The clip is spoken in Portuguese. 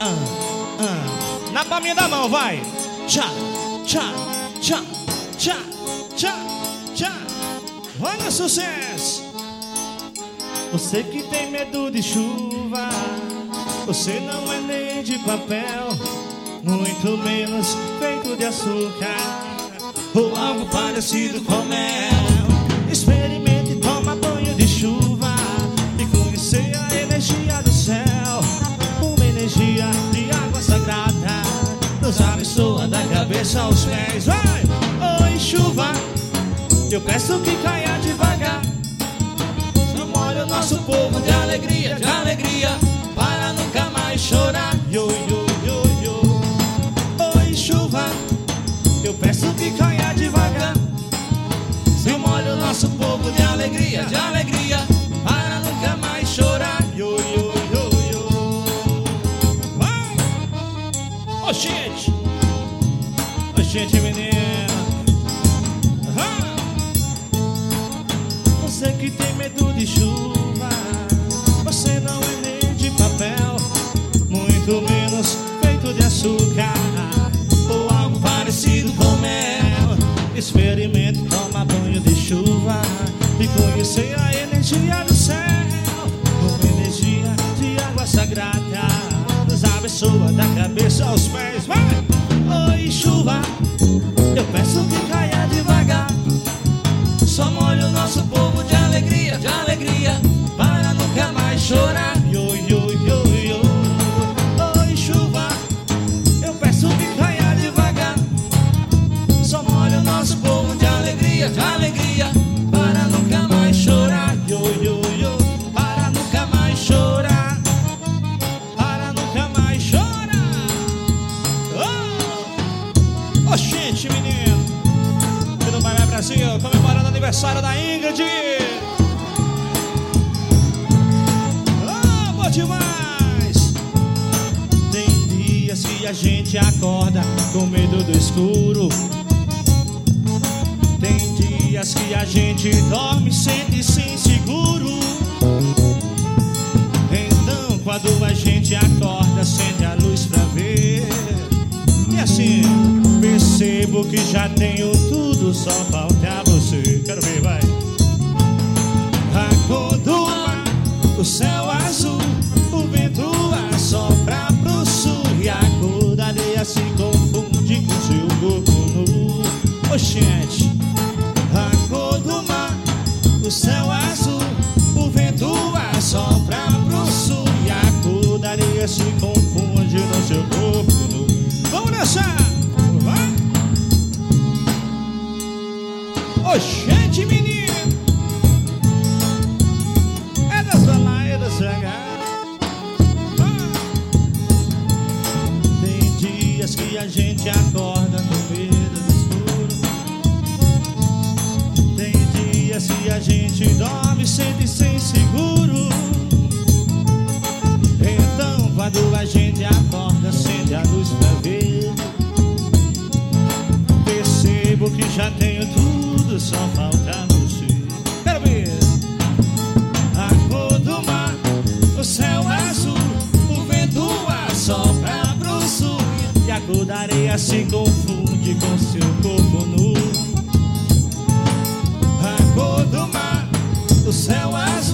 Na palminha da mão, vai. Tchá, tchá, tchá, tchá, tchá, tchá. Olha o sucesso. Você que tem medo de chuva, você não é nem de papel, muito menos feito de açúcar ou algo parecido com mel. Experimente tomar banho de chuva e conhecer a energia do céu. Uma energia de água sagrada nos abençoa da cabeça aos pés. Vai! Oi, chuva, eu peço que caia devagar. Só molha o nosso povo de alegria, para nunca mais chorar. Yo, yo, yo, yo. Oi, chuva, eu peço que caia devagar. Só molha o nosso povo de alegria, para nunca mais chorar. Yo, yo, yo, yo. Vai! Ô, gente! Ô, gente, menina! Você que tem medo de chuva, você não é nem de papel, muito menos feito de açúcar ou algo parecido com mel. Experimente tomar banho de chuva e conhecer a energia do céu. Uma energia de água sagrada nos abençoa da cabeça aos pés. Vai! Oi, chuva, eu peço que caia devagar. Só molha o nosso povo de alegria, para nunca mais chorar. Yo, yo, yo, yo. Oi, chuva, eu peço que caia devagar. Só molha o nosso povo de alegria, para nunca mais chorar. Yo, yo, yo. Para nunca mais chorar, para nunca mais chorar. Oh, gente, menino. Tudo bem, Brasil, comemorando o aniversário da Ingrid. Oh, bom demais. Tem dias que a gente acorda com medo do escuro. Tem dias que a gente dorme e sente-se inseguro. Então quando a gente acorda, acende a luz pra ver. E assim, percebo que já tenho tudo, só falta você. Quero ver, vai. A cor do mar, o céu azul, o vento assopra pro sul e a cor da areia se confunde com seu corpo nu. Oxente. A cor do mar, o céu azul, o vento assopra pro sul e a cor da areia se confunde no seu corpo nu. Vamos dançar! Vai! Ô, gente, menino! É dançar lá, é dançar cá. Tem dias que a gente acorda com medo do escuro. Tem dias que a gente dorme e sente-se inseguro. Então quando a gente acorda, acende a luz pra ver. Percebo que já tenho tudo, só falta você. Quero ver. A cor do mar, o céu azul, o vento assopra pro sul e a cor da areia se confunde com seu corpo nu. A cor do mar, o céu azul,